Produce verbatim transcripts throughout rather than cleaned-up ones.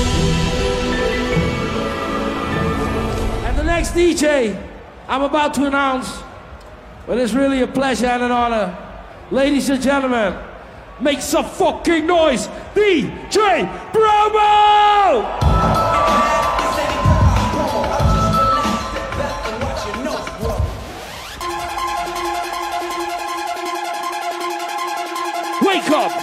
And the next D J I'm about to announce, but it's really a pleasure and an honor. Ladies and gentlemen, make some fucking noise, D J Bromo! Wake up!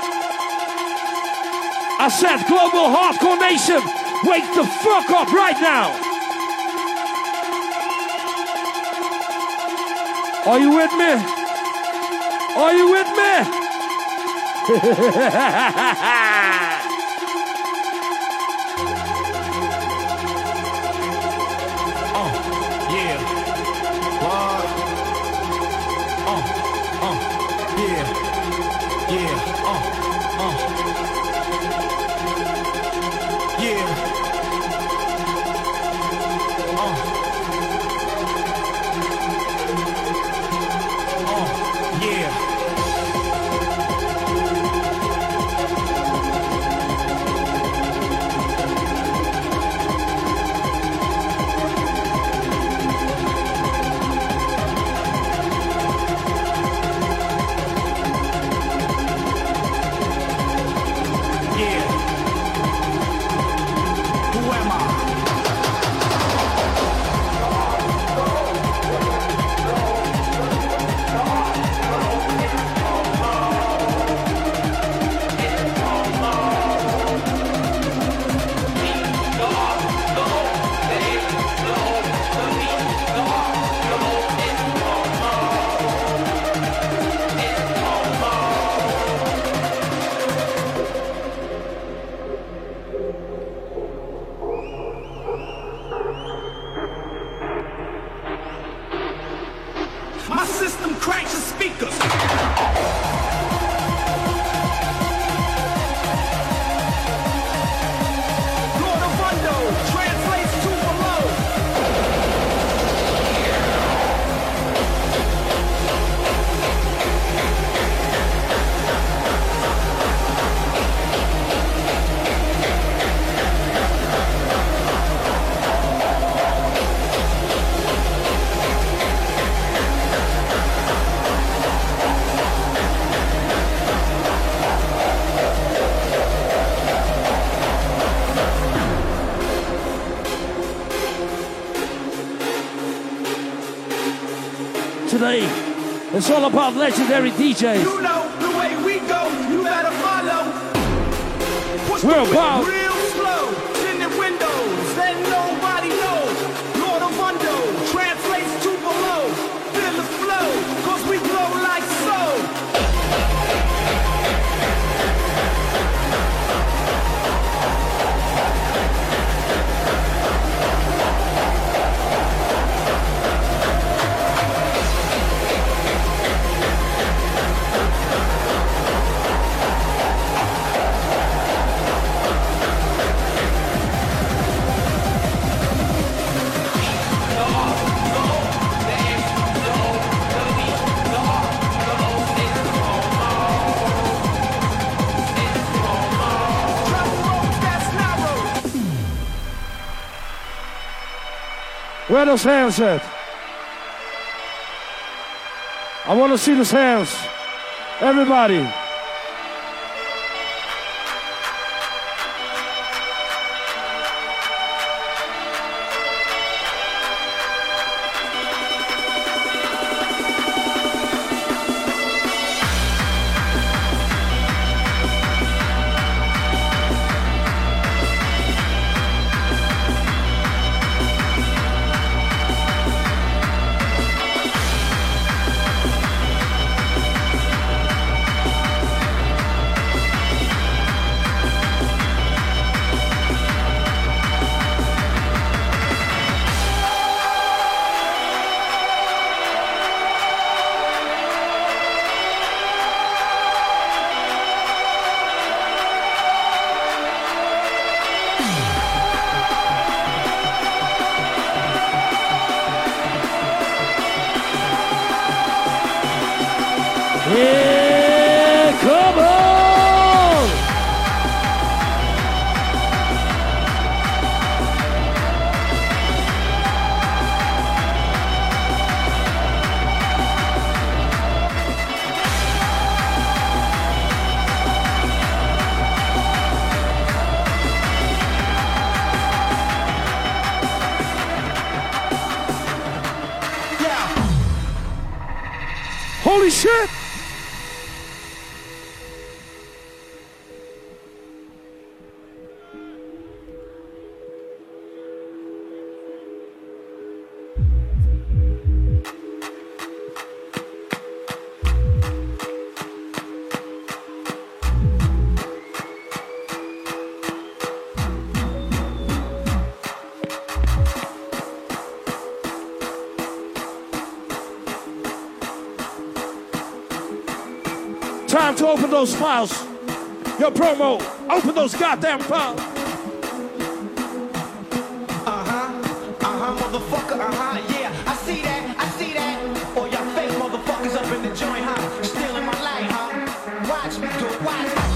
I said Global Hardcore Nation, wake the fuck up right now! Are you with me? Are you with me? uh, yeah. What? Uh, uh, yeah. Yeah. Uh, uh. Yeah. Uh. Yeah. My system cranks the speakers. Lord of Wonder translates to below. Today, it's all about legendary D Js. You know the way we go, you better follow. Push We're the about real slow, tinted windows, let nobody know. Lord of Wonder translates to below. Feel the flow, cause we blow like so. Where those hands at? I want to see those hands. Everybody. Holy shit! Time to open those files. Your promo, open those goddamn files. Uh-huh, uh-huh, motherfucker, uh-huh, yeah. I see that, I see that. All y'all fake motherfuckers up in the joint, huh? Stealing my light, huh? Watch me do it, watch me.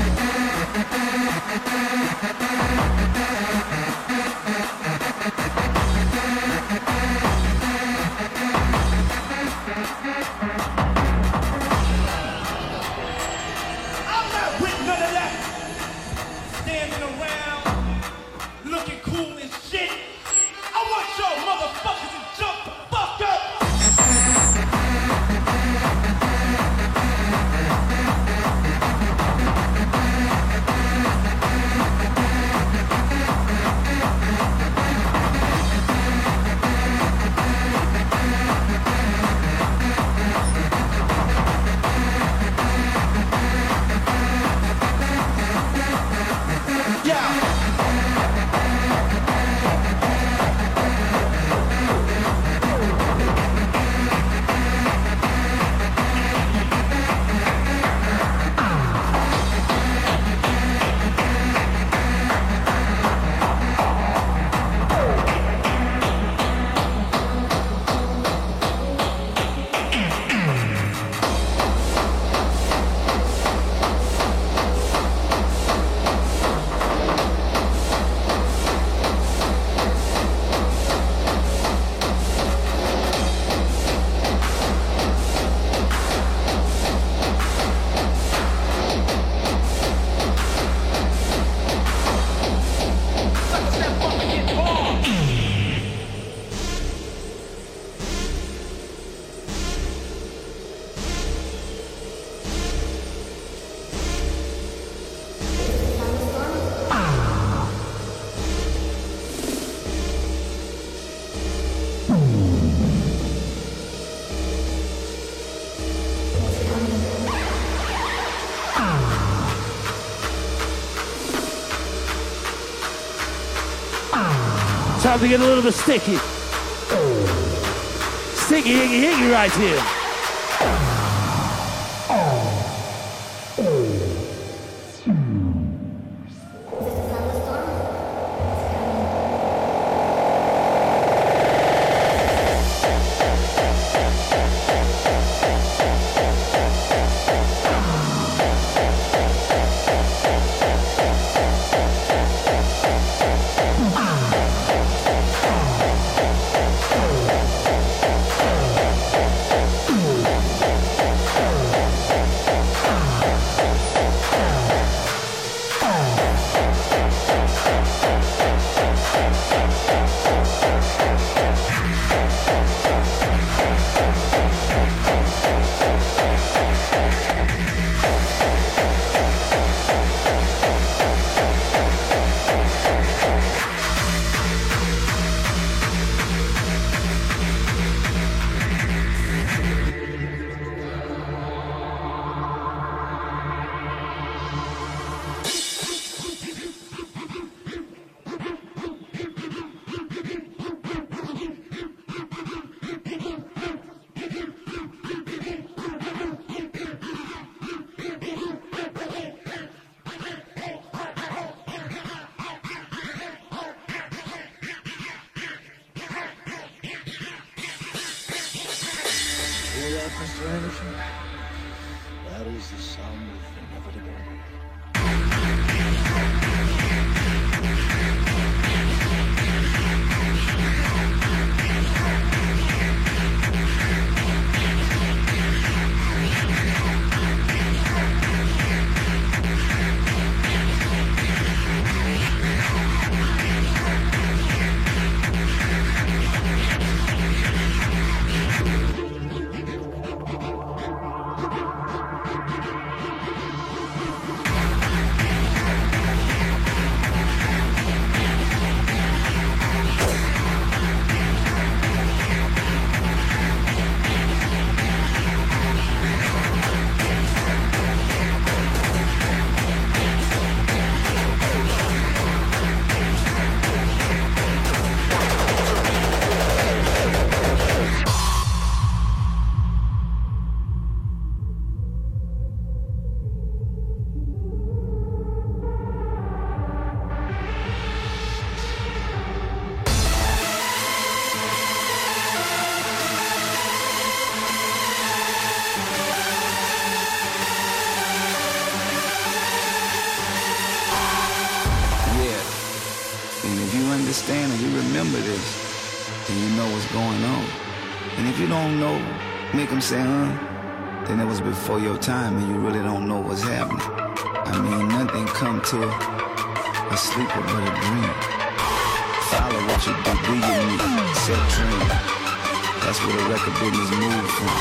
Time to get a little bit sticky. Sticky, hickey, hickey right here. Mister Anderson, that is the sound of inevitable. understand and you remember this, then you know what's going on. And if you don't know, make them say, huh? Then it was before your time and you really don't know what's happening. I mean, nothing come to a, a sleeper but a dream. Follow what you do, do your need, set dream. That's where the record business moved from.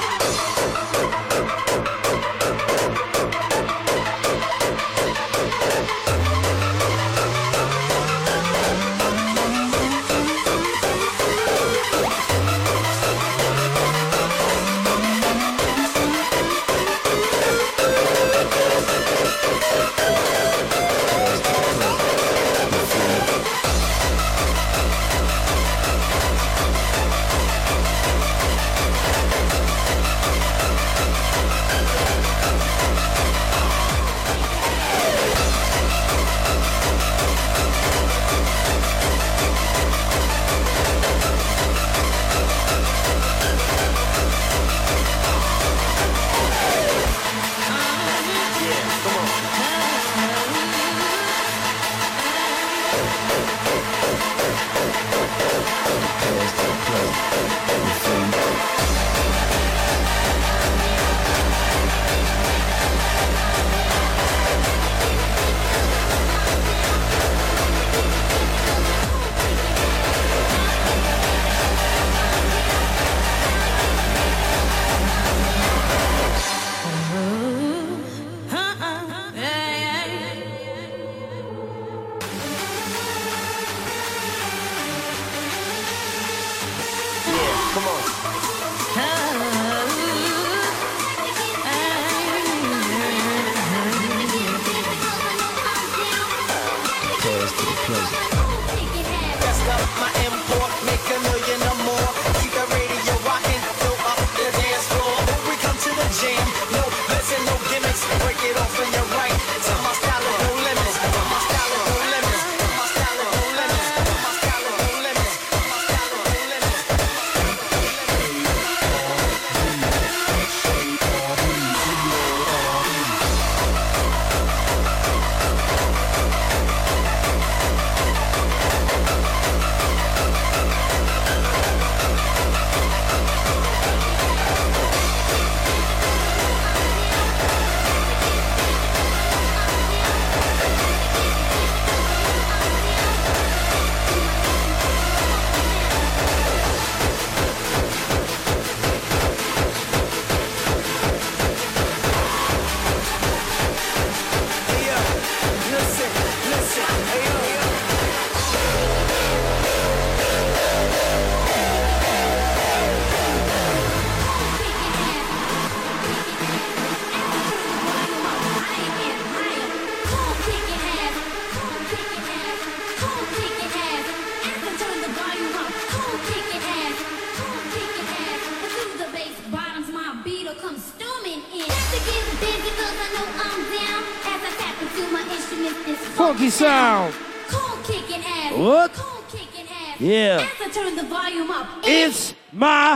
Funky sound. What? Yeah. Turn the volume up. It's my.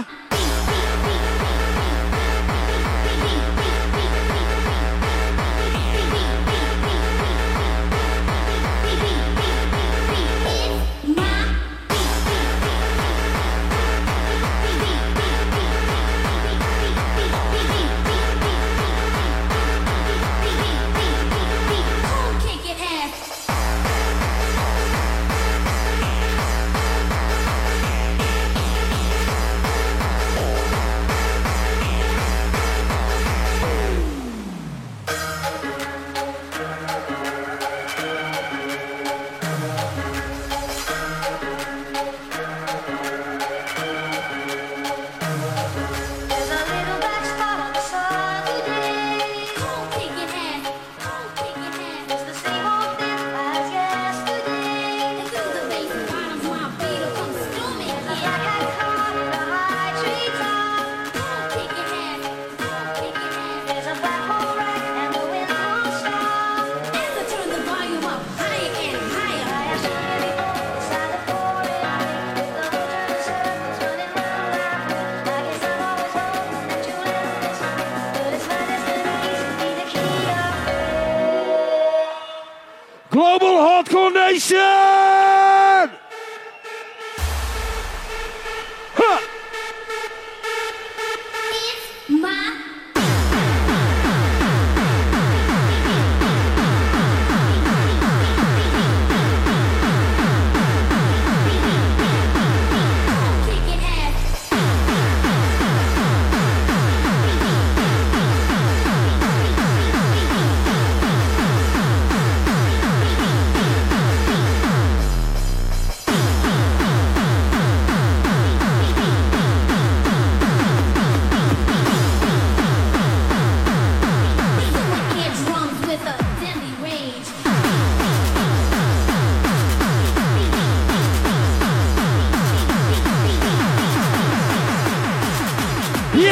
Global Hardcore Nation!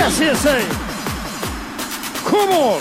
Yes, yes, hey. Come on.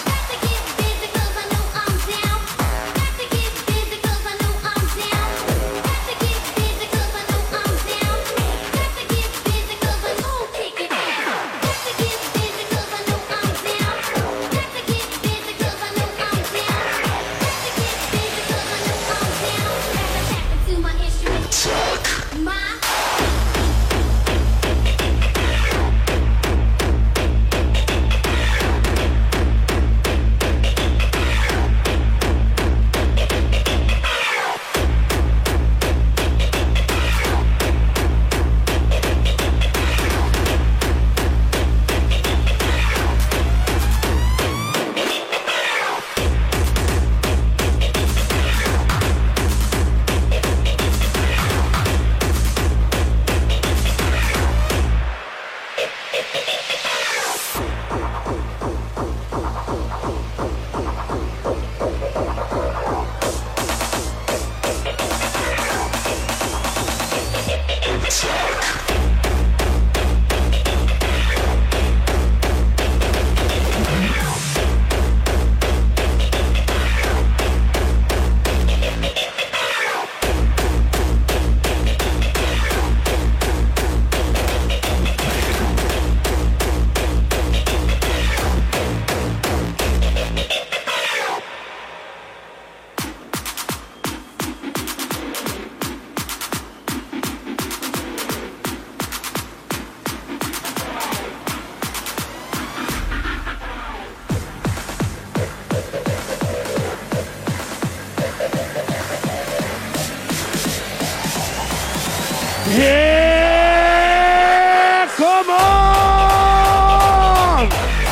Yeah, come on!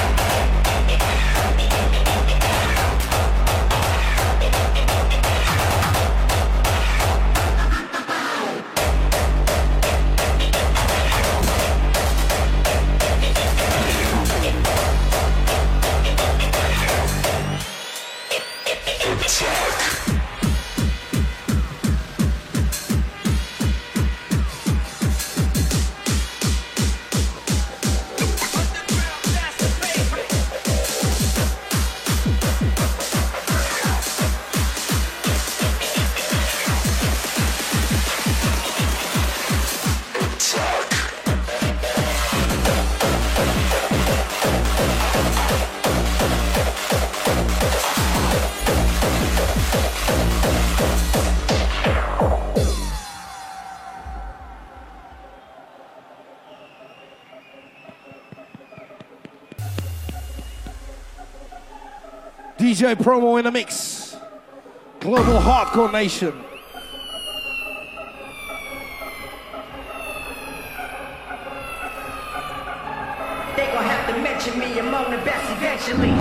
D J Promo in the mix. Global Hardcore Nation. They gon' have to mention me among the best eventually.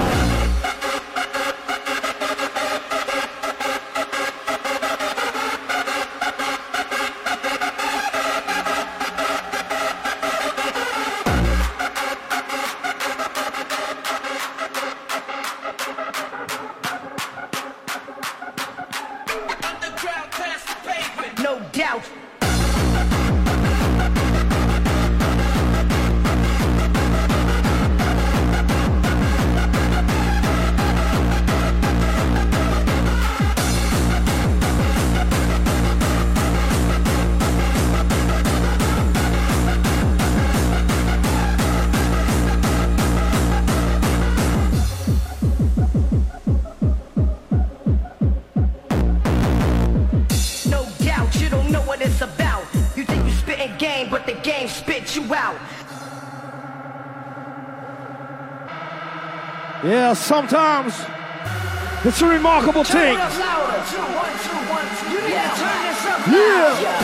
Yeah, sometimes it's a remarkable thing. Yeah.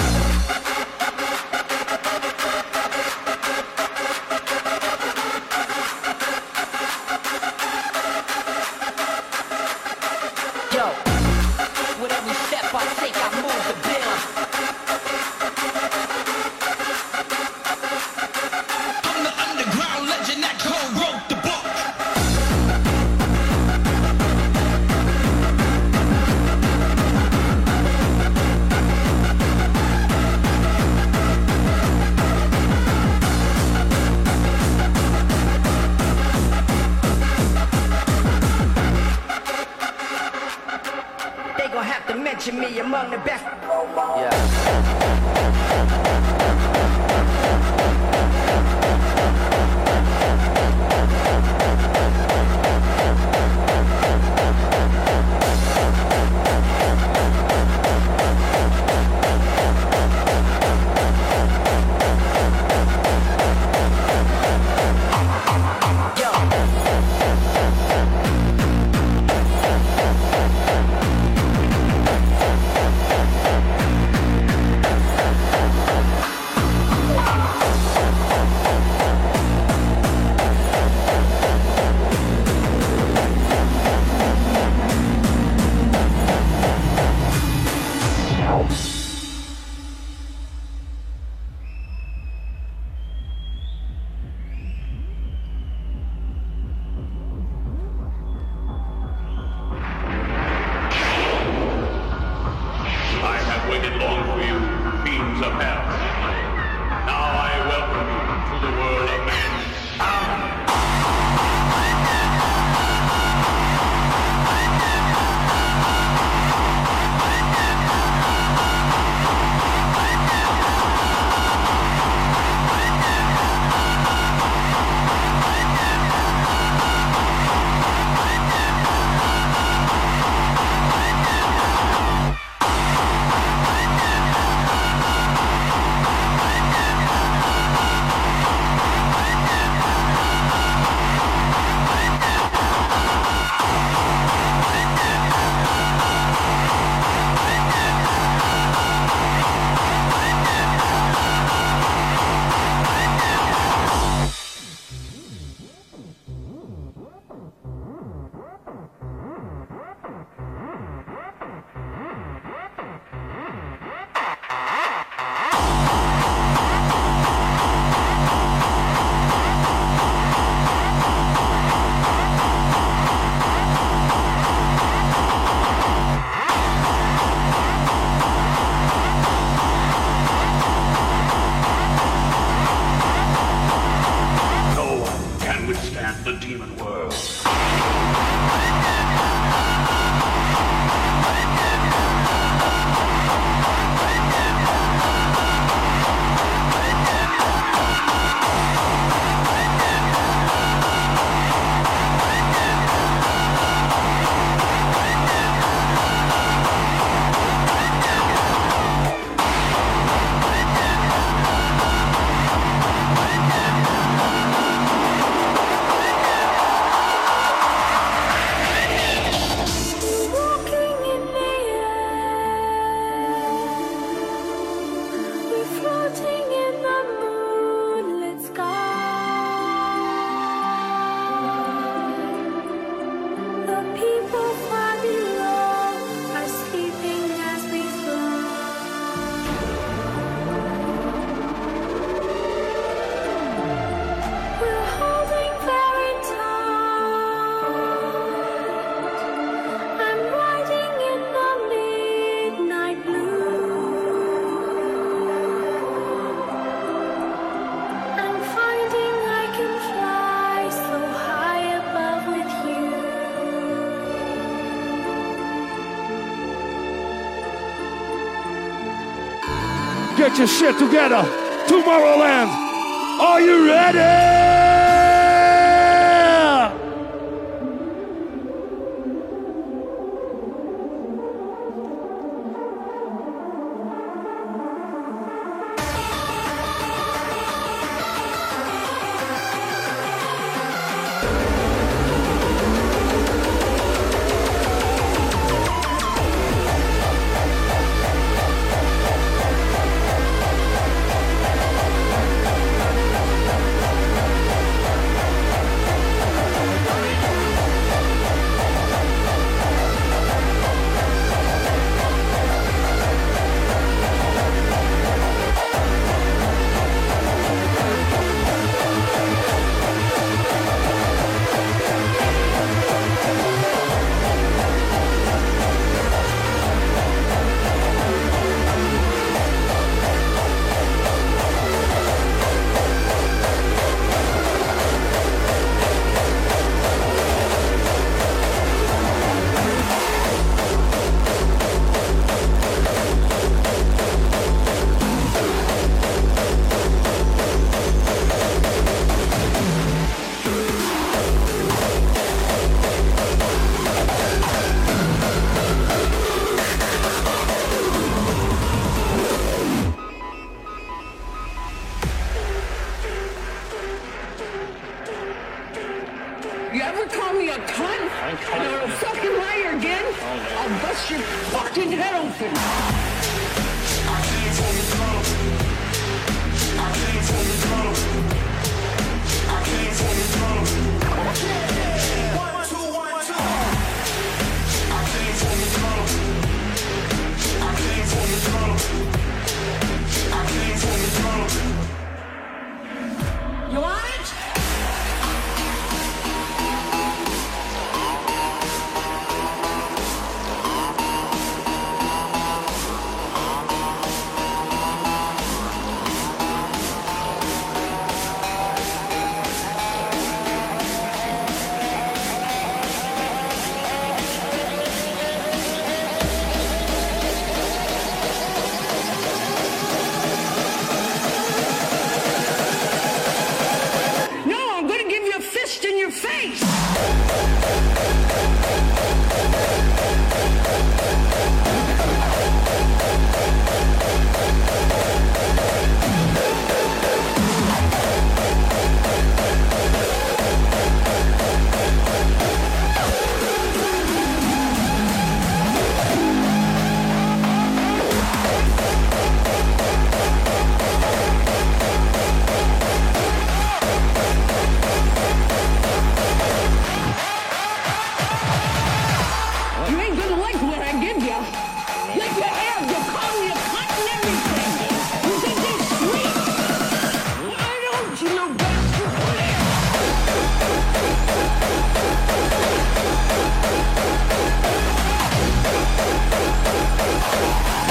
position me among the best. Yeah. Get your shit together. Tomorrowland. Are you ready?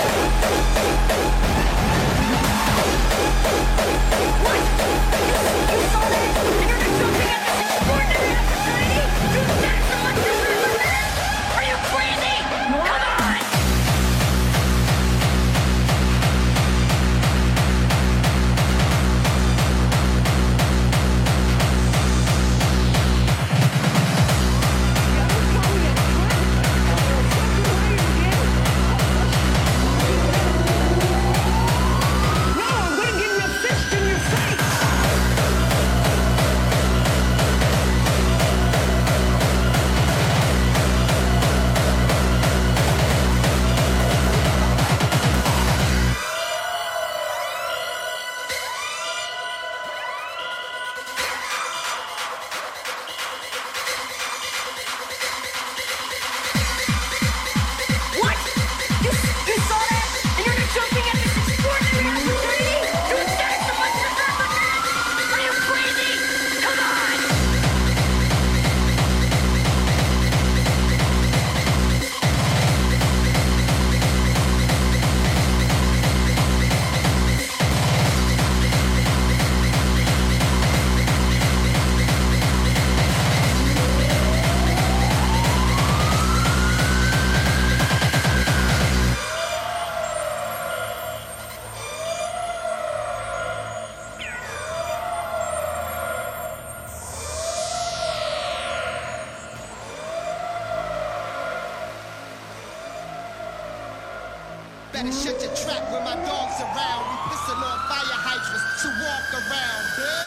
Better shut your trap when my dog's around. We pissing on fire hydrants to walk around,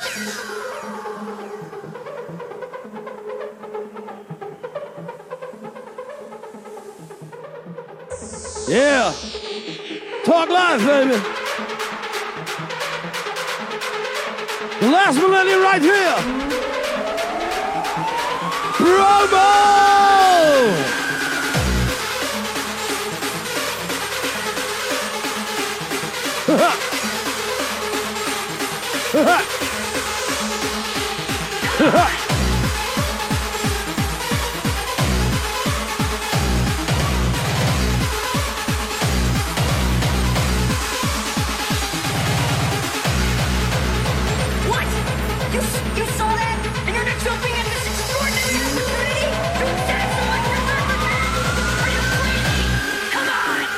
bitch. Yeah. Talk live, baby. The last millennium right here. Promo! What? You, you saw that? And you're not jumping at this extraordinary opportunity? You said so much for that? Are you crazy? Come on!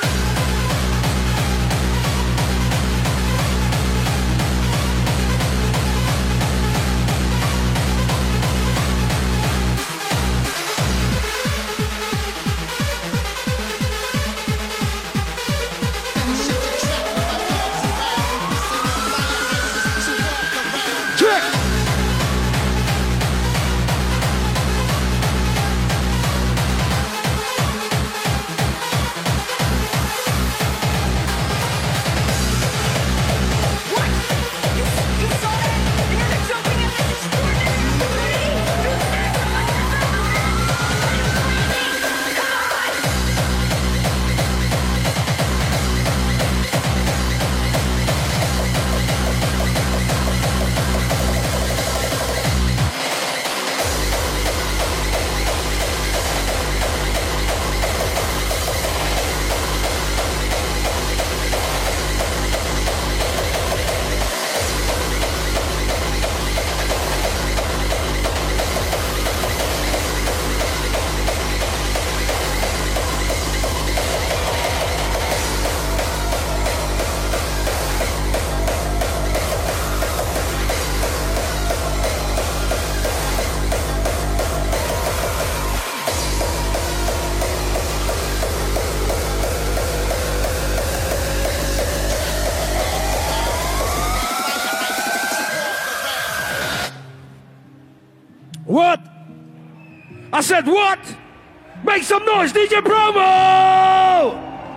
What? I said what? Make some noise, D J Promo!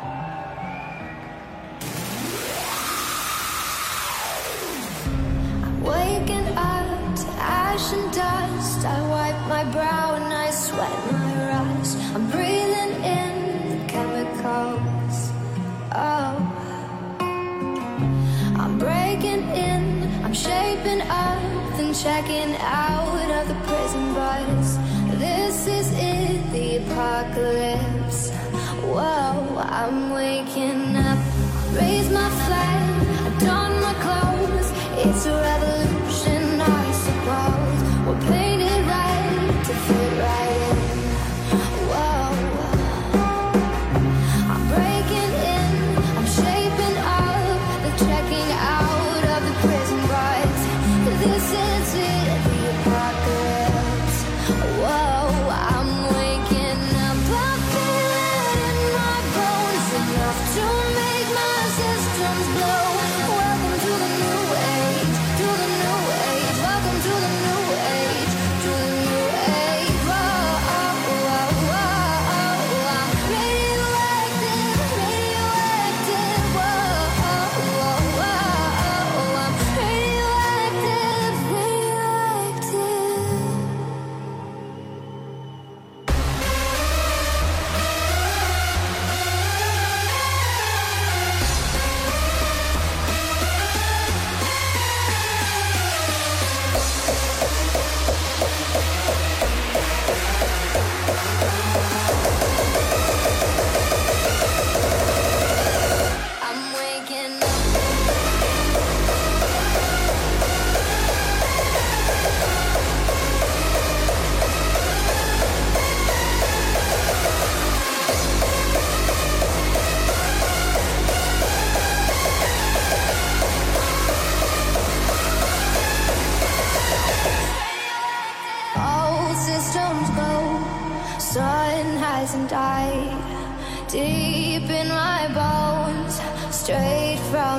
Waking up to ash and dust, I wipe my brow and I sweat my rust. I'm breathing in the chemicals. Oh, I'm breaking in, I'm shaping up, then checking out of the prison bars. This is it, the apocalypse. Whoa, I'm waking up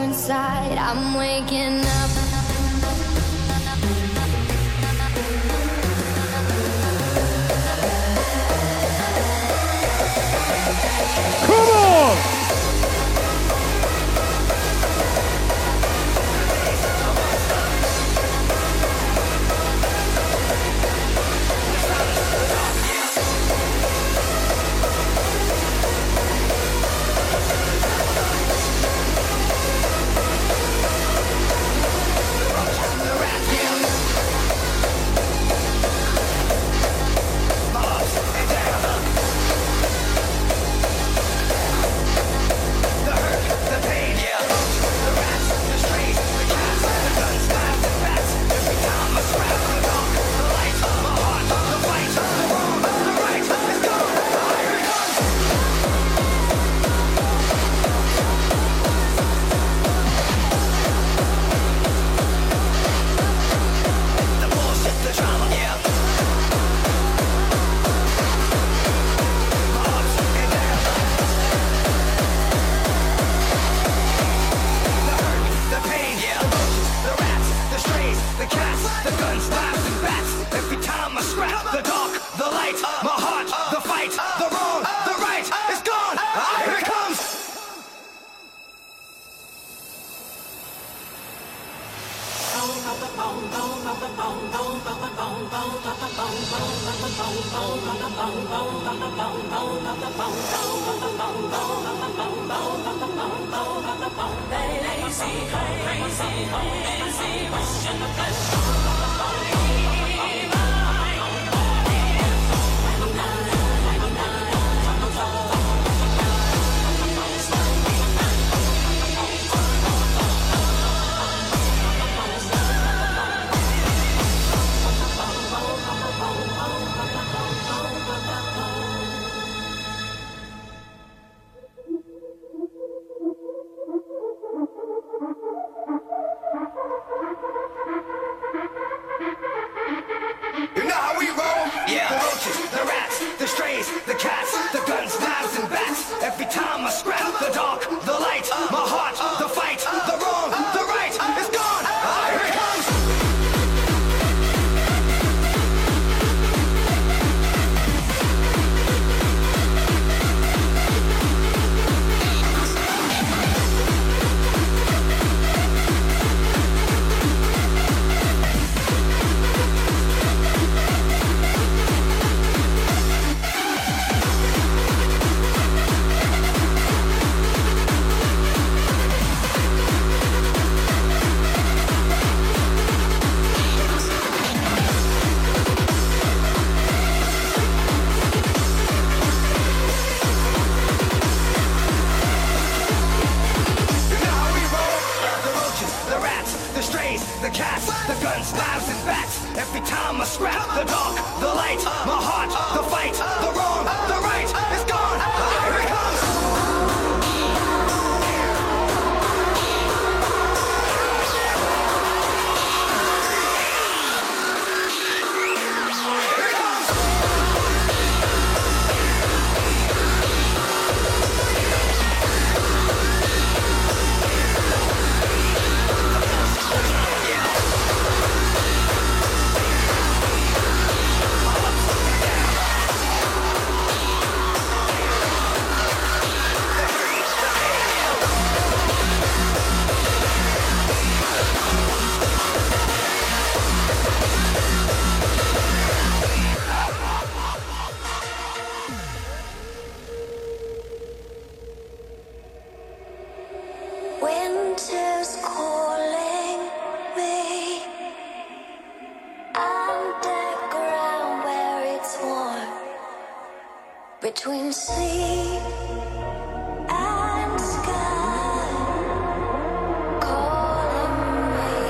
inside. I'm waking up. Come on! Winter's calling me underground where it's warm between sea and sky, calling me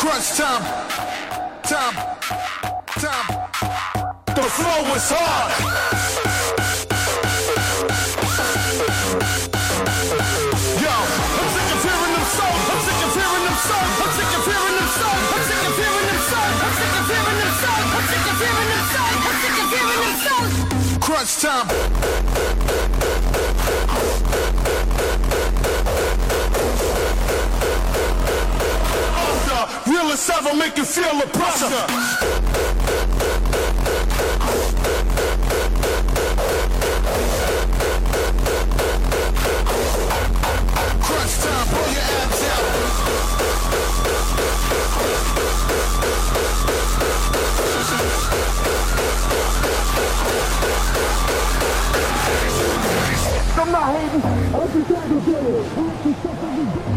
Crunch time, time, time. The flow is hard. Yo, I'm sick of hearing them songs. I'm sick of hearing them songs. I'm sick of hearing them songs. I'm sick of hearing them songs. I'm sick of hearing them songs. I'm sick of hearing them songs. I'm sick of hearing them songs. Crunch time. Realest ever, make you feel the pressure. Crunch time, pull your abs out. I'm not hating. I'm just trying to get it.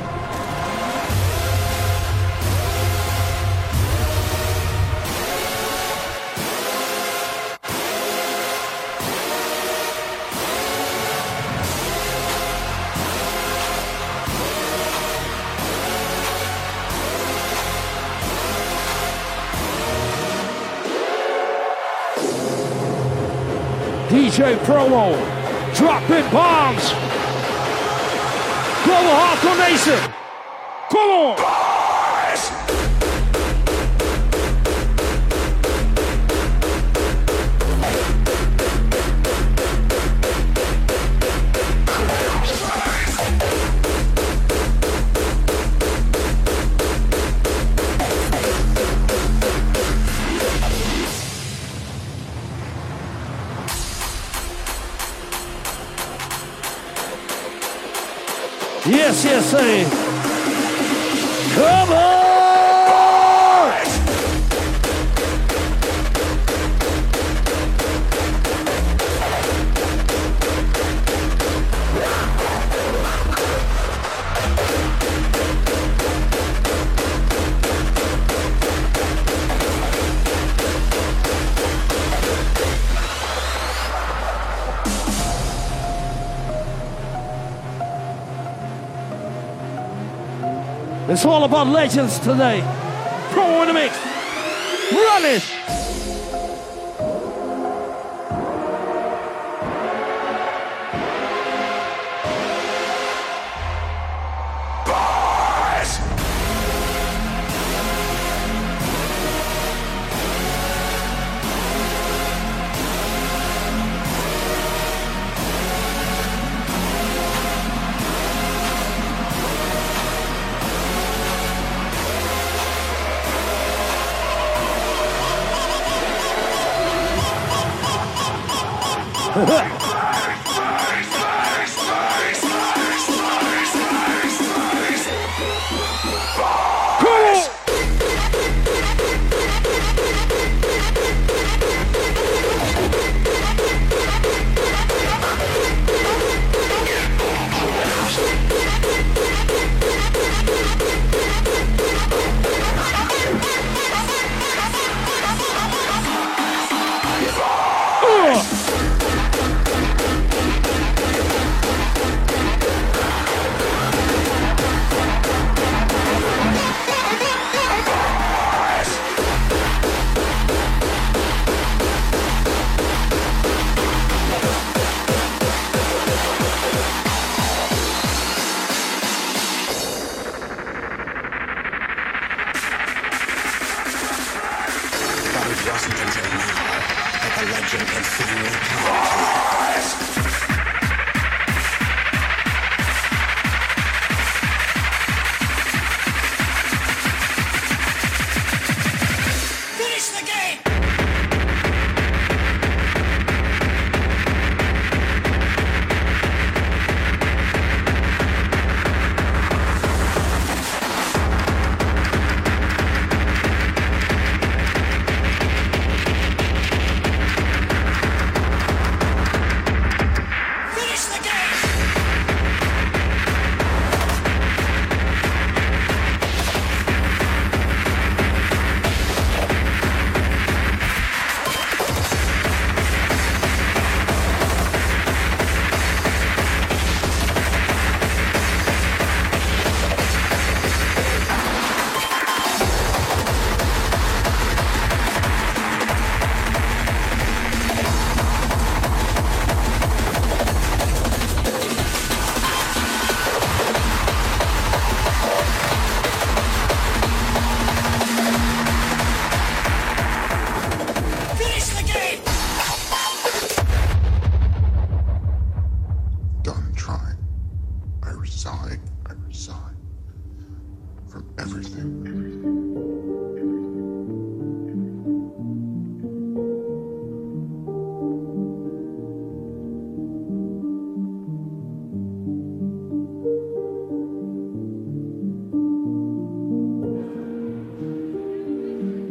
D J Promo, dropping bombs. Global Hardcore Nation, come on. Yes, yes, say. Come on! It's all about legends today. Promo in the mix. Run it.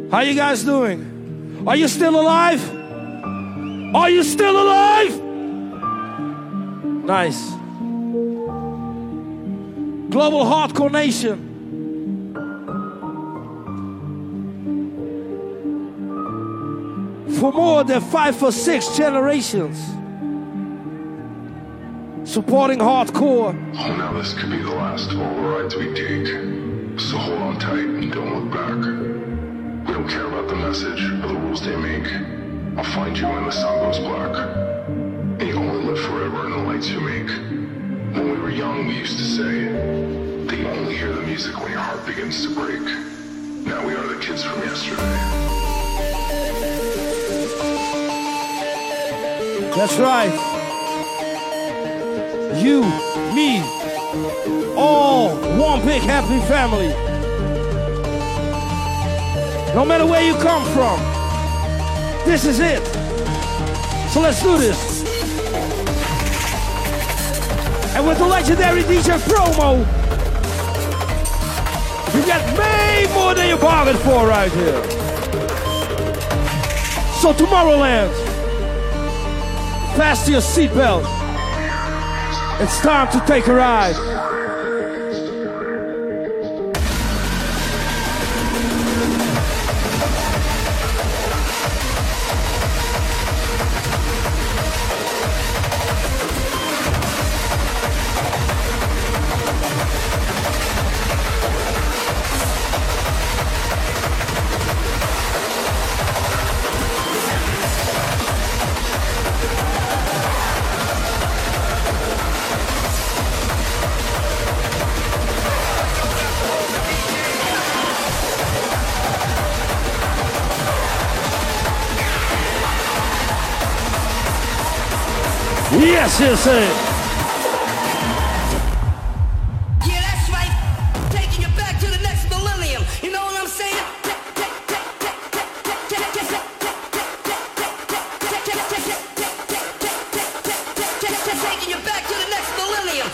How you guys doing? Are you still alive? Are you still alive? Nice. Global Hardcore Nation. For more than five or six generations. Supporting hardcore. Oh, now this could be the last of all the rides we take. So hold on tight and don't look back. We don't care about the message or the rules they make. I'll find you when the sun goes black. And you only live forever in the lights you make. When we were young, we used to say that you only hear the music when your heart begins to break. Now we are the kids from yesterday. That's right. You, me, all one big happy family. No matter where you come from, this is it. So let's do this. And with the legendary D J promo, you get way more than you bargained for right here. So Tomorrowland, fasten your seatbelt. It's time to take a ride. Yes, yes, sir. Yeah, that's right. Taking you back to the next millennium. You know what I'm saying? Taking you back to the next millennium.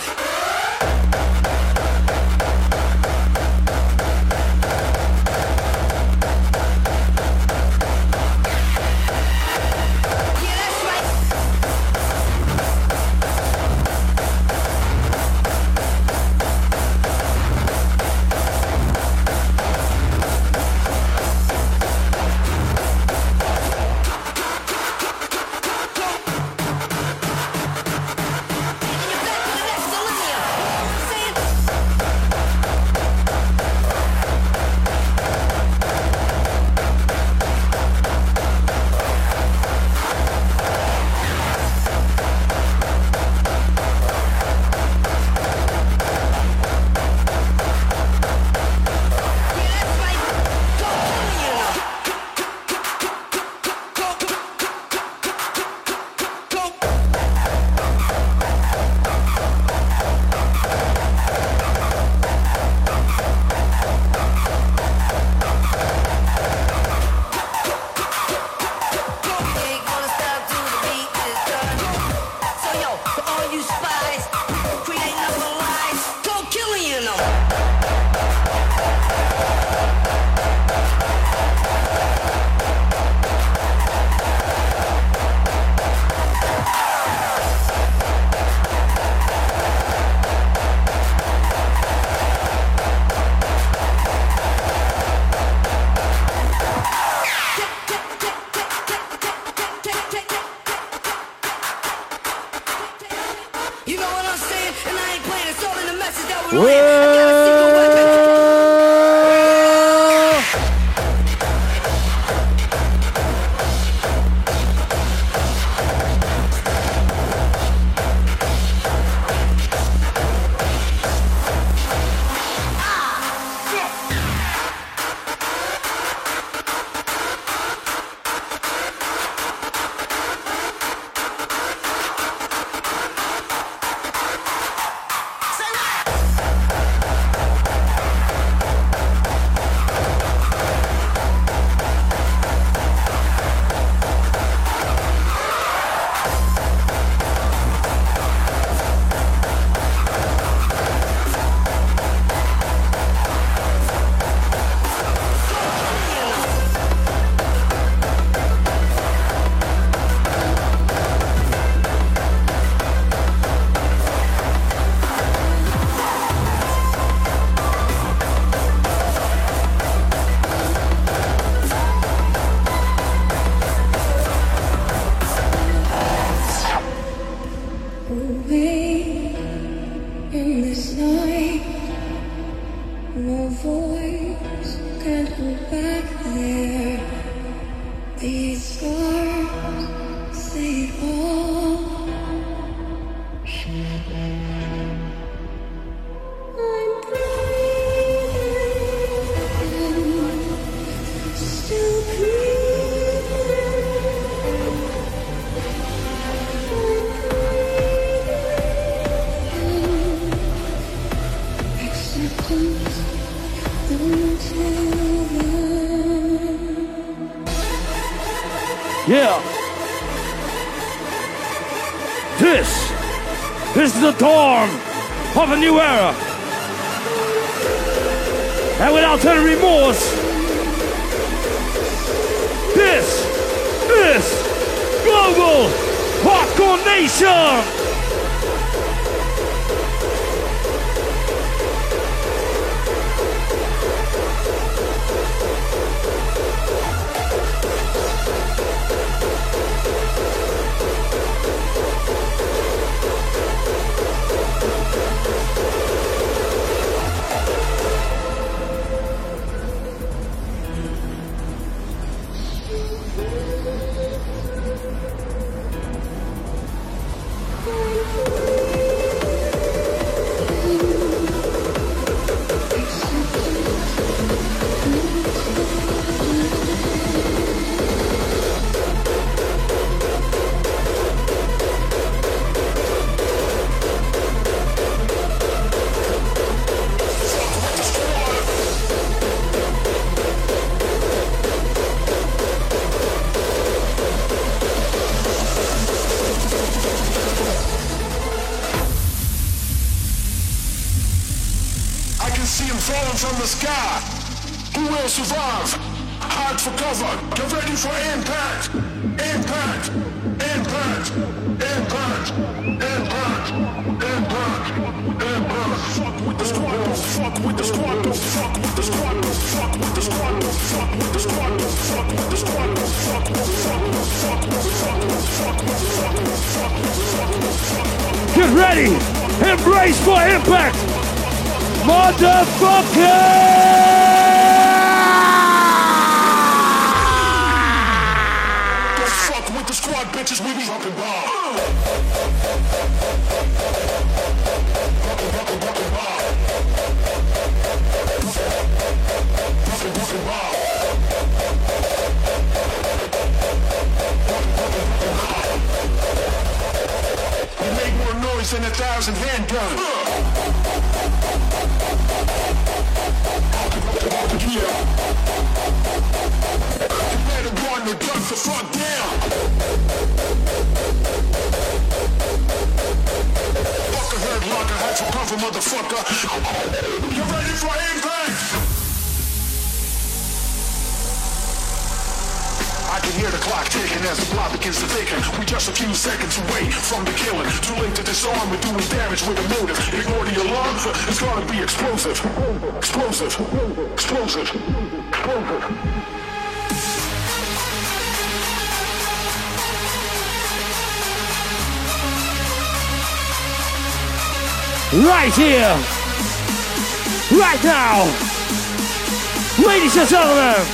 away in this night. No voice can hold back there. These scars say it all. I'm breathing, still breathing. Acceptance until then. Yeah. This is the dawn of a new era. And without any remorse, this is Global Hardcore Nation. From the sky, who will survive? Hide for cover, get ready for impact, impact, impact, impact, impact, impact, impact. Fuck with the squad, fuck with the squad, fuck with the squad, fuck with the squad, fuck with the squad, fuck with the squad, fuck with the squad. Get ready, embrace for impact. Motherfucker! Don't fuck with the squad, bitches, we be dropping bombs. Dropping, dropping, dropping bombs. Dropping, dropping bombs. We make more noise than a thousand handguns. Yeah. You better run the gun the fuck down. Fucker heard locker, had to cover, motherfucker. You ready for impact? I can hear the clock ticking as the block begins to thicken. We just a few seconds away from the killing. Too late to disarm, we're doing damage with a motive. Ignore the alarm, it's gonna be explosive. Explosive. Explosive. Explosive. Right here, right now, ladies and gentlemen,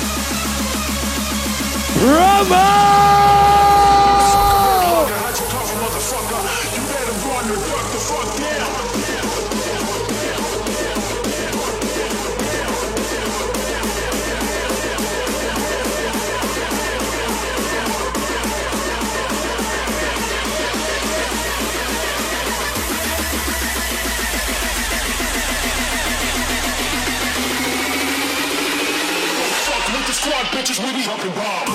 Promo! You better run or duck the fuck down. Fuck with the squad, bitches, we be dropping bombs.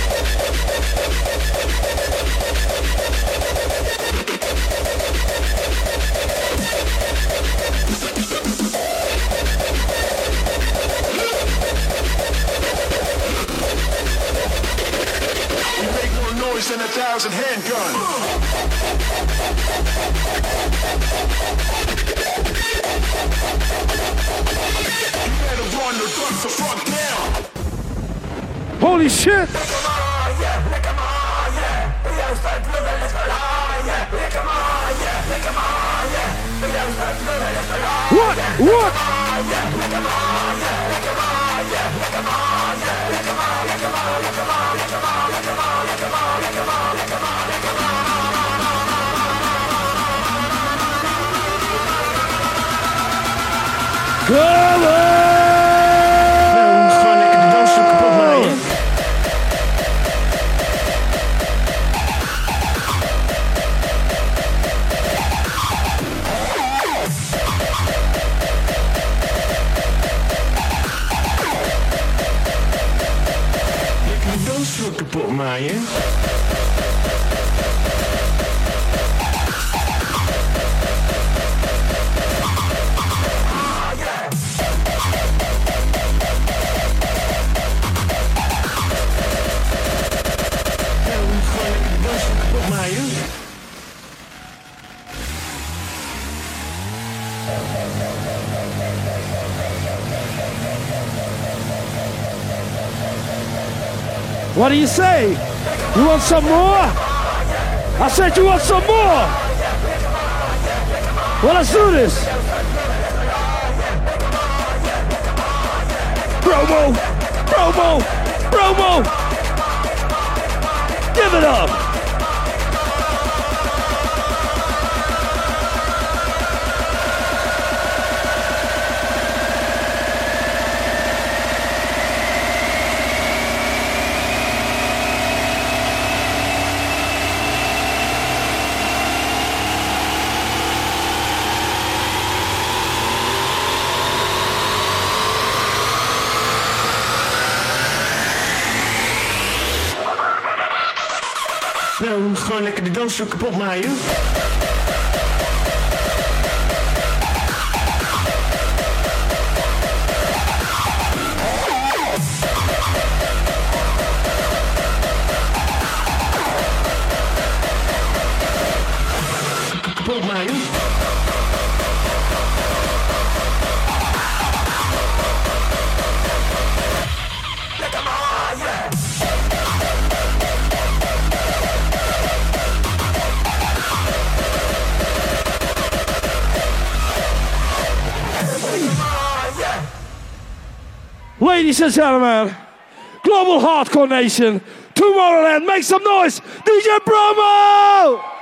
We make more noise than a thousand handguns. You better run or duck the fuck down. Holy shit! Come on, yeah, come on, yeah. What? Come on! Kapot maaien. What do you say? You want some more? I said you want some more. Well, let's do this. Promo, promo, promo. Give it up. Nou, gewoon lekker de dansvloer kapot maaien. Kapot maaien. Lekker maaien. Ladies and gentlemen, Global Hardcore Nation, Tomorrowland, make some noise, D J Promo!